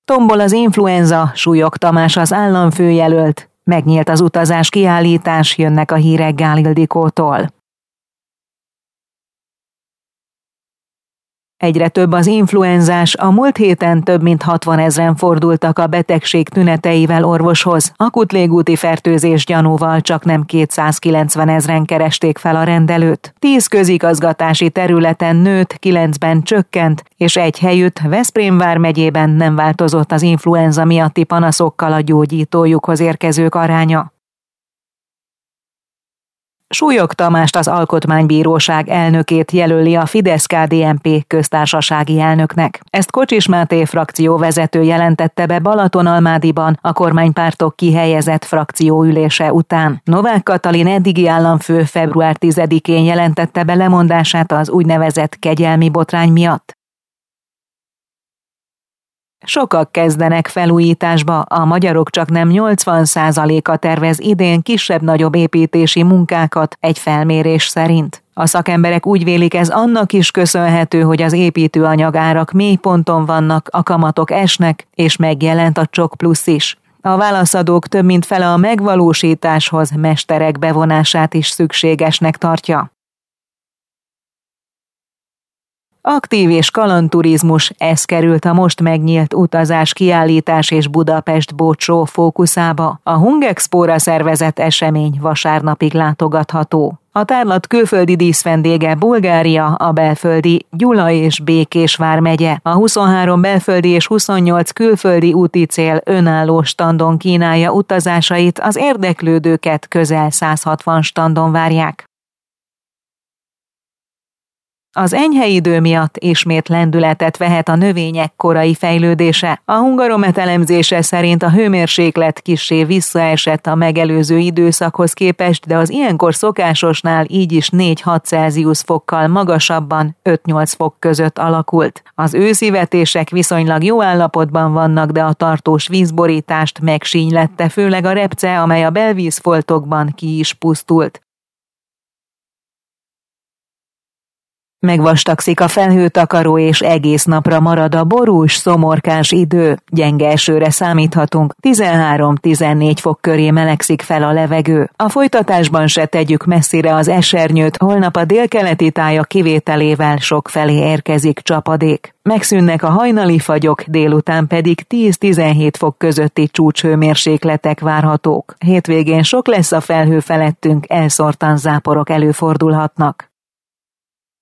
Tombol az influenza, Súlyog Tamás az államfőjelölt. Megnyílt az utazás kiállítás, jönnek a hírek Gál Ildikótól. Egyre több az influenzás, a múlt héten több mint 60 000 fordultak a betegség tüneteivel orvoshoz, akut légúti fertőzés gyanúval csaknem 290 000 keresték fel a rendelőt. 10 közigazgatási területen nőtt, 9-ben csökkent, és egy helyütt Veszprém vármegyében nem változott az influenza miatti panaszokkal a gyógyítójukhoz érkezők aránya. Súlyog Tamást, az Alkotmánybíróság elnökét jelöli a Fidesz-KDNP köztársasági elnöknek. Ezt Kocsis Máté frakcióvezető jelentette be Balatonalmádiban a kormánypártok kihelyezett frakcióülése után. Novák Katalin eddigi államfő február 10-én jelentette be lemondását az úgynevezett kegyelmi botrány miatt. Sokak kezdenek felújításba, a magyarok csaknem 80%-a tervez idén kisebb-nagyobb építési munkákat egy felmérés szerint. A szakemberek úgy vélik, ez annak is köszönhető, hogy az építőanyagárak mélyponton vannak, a kamatok esnek, és megjelent a csok plusz is. A válaszadók több mint fele a megvalósításhoz mesterek bevonását is szükségesnek tartja. Aktív és kalandturizmus, ez került a most megnyílt utazás kiállítás és Budapest Boat Show fókuszába. A Hungexpóra szervezett esemény vasárnapig látogatható. A tárlat külföldi díszvendége Bulgária, a belföldi Gyula és Békés vármegye. A 23 belföldi és 28 külföldi úti cél önálló standon kínálja utazásait, az érdeklődőket közel 160 standon várják. Az enyhe idő miatt ismét lendületet vehet a növények korai fejlődése. A Hungaromet elemzése szerint a hőmérséklet kissé visszaesett a megelőző időszakhoz képest, de az ilyenkor szokásosnál így is 4-6 Celsius fokkal magasabban 5-8 fok között alakult. Az őszi vetések viszonylag jó állapotban vannak, de a tartós vízborítást megsínylette, főleg a repce, amely a belvízfoltokban ki is pusztult. Megvastagszik a felhőtakaró és egész napra marad a borús, szomorkás idő. Gyenge esőre számíthatunk, 13-14 fok köré melegszik fel a levegő. A folytatásban se tegyük messzire az esernyőt, holnap a délkeleti tájak kivételével sokfelé érkezik csapadék. Megszűnnek a hajnali fagyok, délután pedig 10-17 fok közötti csúcshőmérsékletek várhatók. Hétvégén sok lesz a felhő felettünk, elszórtan záporok előfordulhatnak.